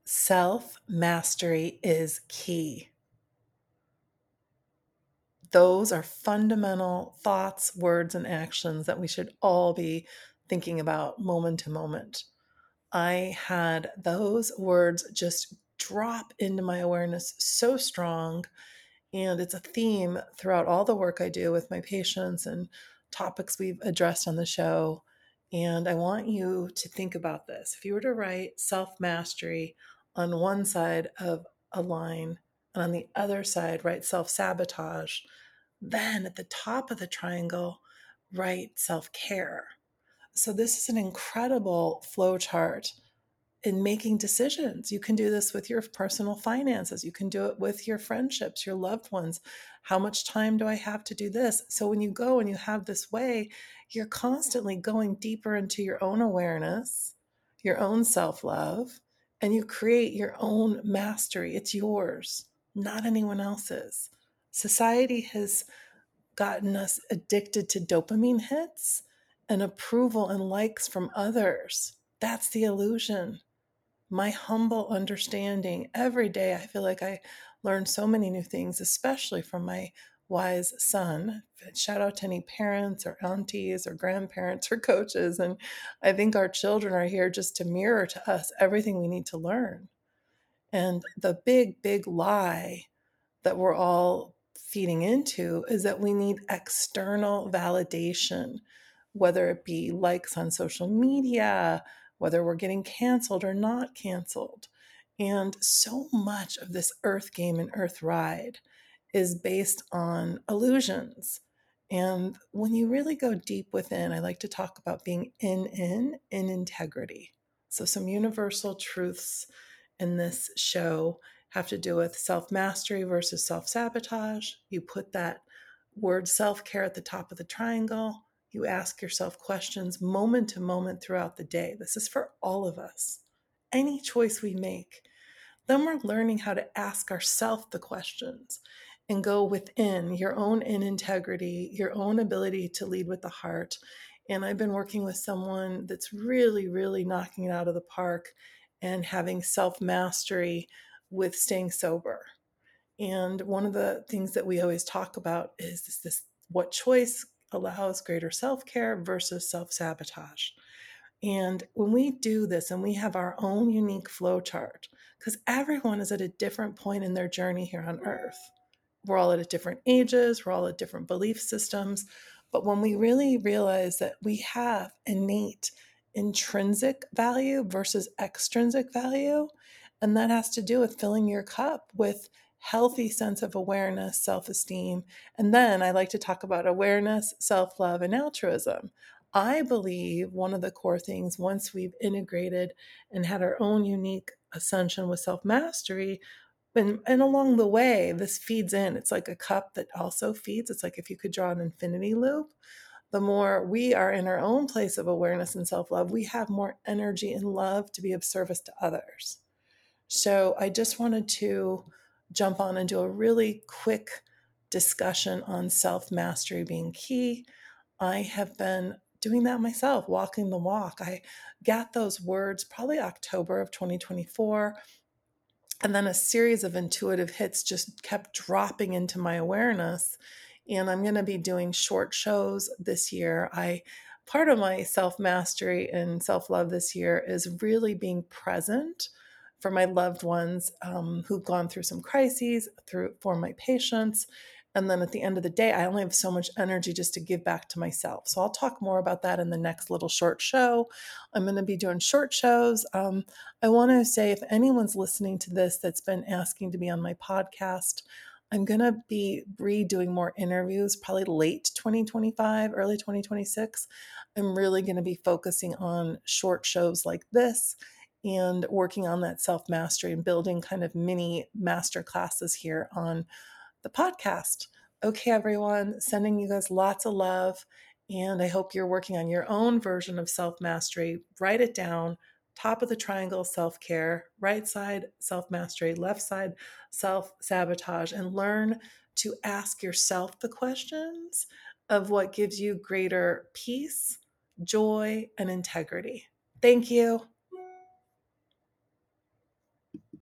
Self-mastery is key. Those are fundamental thoughts, words, and actions that we should all be thinking about moment to moment. I had those words just drop into my awareness so strong. And it's a theme throughout all the work I do with my patients and topics we've addressed on the show. And I want you to think about this. If you were to write self mastery on one side of a line and on the other side, write self sabotage, then at the top of the triangle, write self care. So, this is an incredible flow chart in making decisions. You can do this with your personal finances. You can do it with your friendships, your loved ones. How much time do I have to do this? So when you go and you have this way, you're constantly going deeper into your own awareness, your own self love, and you create your own mastery. It's yours, not anyone else's. Society has gotten us addicted to dopamine hits and approval and likes from others. That's the illusion. My humble understanding every day, I feel like I learn so many new things, especially from my wise son. Shout out to any parents or aunties or grandparents or coaches. And I think our children are here just to mirror to us everything we need to learn. And the big, big lie that we're all feeding into is that we need external validation, whether it be likes on social media, whether we're getting canceled or not canceled. And so much of this earth game and earth ride is based on illusions. And when you really go deep within, I like to talk about being in integrity. So, some universal truths in this show have to do with self mastery versus self sabotage. You put that word self care at the top of the triangle. You ask yourself questions moment to moment throughout the day. This is for all of us. Any choice we make, then we're learning how to ask ourselves the questions and go within your own in integrity, your own ability to lead with the heart. And I've been working with someone that's really, really knocking it out of the park and having self mastery with staying sober. And one of the things that we always talk about is this what choice allows greater self care versus self sabotage. And when we do this and we have our own unique flow chart, because everyone is at a different point in their journey here on earth. We're all at different ages, we're all at different belief systems. But when we really realize that we have innate intrinsic value versus extrinsic value, and that has to do with filling your cup with healthy sense of awareness, self-esteem. And then I like to talk about awareness, self-love, and altruism. I believe one of the core things, once we've integrated and had our own unique ascension with self mastery, and along the way, this feeds in. It's like a cup that also feeds. It's like if you could draw an infinity loop, the more we are in our own place of awareness and self love, we have more energy and love to be of service to others. So I just wanted to jump on and do a really quick discussion on self mastery being key. I have been doing that myself, walking the walk. I got those words probably October of 2024. And then a series of intuitive hits just kept dropping into my awareness. And I'm going to be doing short shows this year. Part of my self mastery and self love this year is really being present for my loved ones who've gone through some crises, for my patients. And then at the end of the day, I only have so much energy just to give back to myself. So I'll talk more about that in the next little short show. I'm going to be doing short shows. I want to say if anyone's listening to this that's been asking to be on my podcast, I'm going to be redoing more interviews, probably late 2025, early 2026. I'm really going to be focusing on short shows like this and working on that self mastery and building kind of mini master classes here on the podcast. Okay, everyone, sending you guys lots of love. And I hope you're working on your own version of self mastery. Write it down. Top of the triangle, self care, right side, self mastery, left side, self sabotage, and learn to ask yourself the questions of what gives you greater peace, joy, and integrity. Thank you.